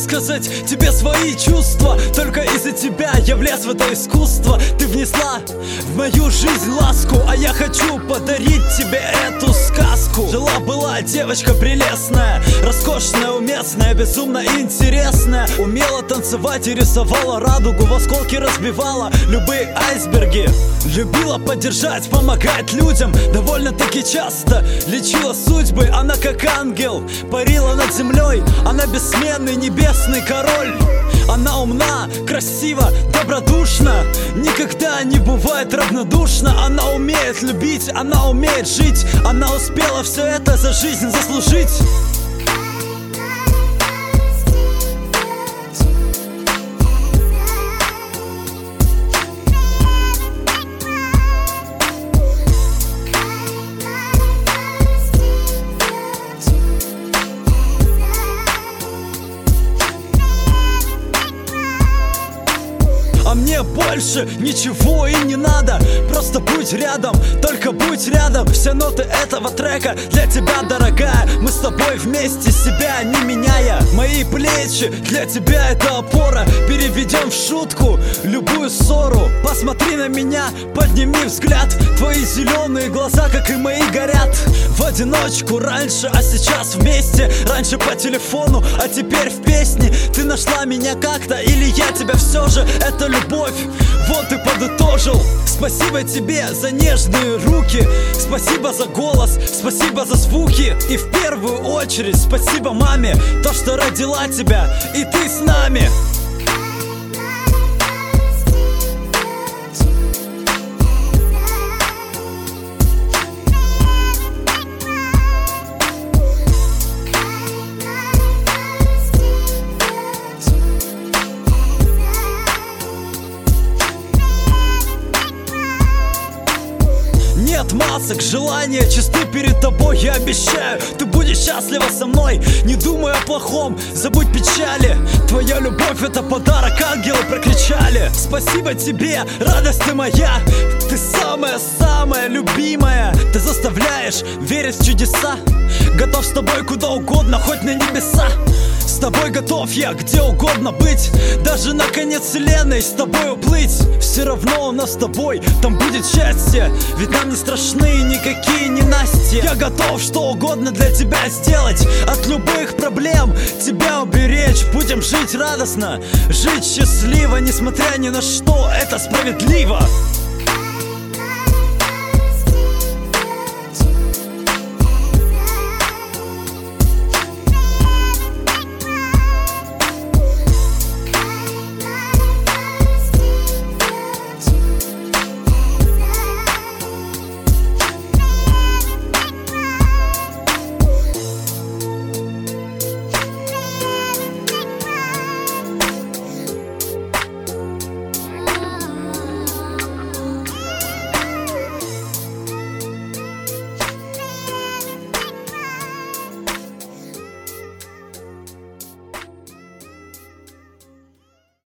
высказать тебе свои чувства. Только из-за тебя я влез в это искусство. Ты внесла в мою жизнь ласку, а я хочу подарить тебе эту сказку. Жила-была девочка прелестная, роскошная, уместная, безумно интересная. Умела танцевать и рисовала радугу, в осколки разбивала любые айсберги. Любила поддержать, помогать людям, довольно-таки часто лечила судьбы. Она как ангел, парила над землей. Она бессменный небесный король. Она умна, красива, добродушна, никогда не бывает равнодушна. Она умеет любить, она умеет жить. Она успела все это за жизнь заслужить. А мне больше ничего и не надо. Просто будь рядом, только будь рядом. Все ноты этого трека для тебя, дорогая. Мы с тобой вместе, себя не меняя. Мои плечи для тебя это опора. Переведем в шутку любую ссору. Посмотри на меня, подними взгляд. Твои зеленые глаза, как и мои, горят. В одиночку раньше, а сейчас вместе. Раньше по телефону, а теперь в песне. Ты нашла меня как-то, или я тебя все же. Это любовь, вот и подытожил. Спасибо тебе за нежные руки, спасибо за голос, спасибо за звуки. И в первую очередь спасибо маме, то, что родила тебя, и ты с нами. Нет масок, желания чисты перед тобой. Я обещаю, ты будешь счастлива со мной. Не думай о плохом, забудь печали. Твоя любовь — это подарок, ангелы прокричали. Спасибо тебе, радость ты моя. Ты самая-самая любимая. Ты заставляешь верить в чудеса. Готов с тобой куда угодно, хоть на небеса. С тобой готов я где угодно быть, даже на конец вселенной с тобой уплыть. Все равно у нас с тобой там будет счастье, ведь нам не страшны никакие ненастья. Я готов что угодно для тебя сделать, от любых проблем тебя уберечь. Будем жить радостно, жить счастливо, несмотря ни на что, это справедливо.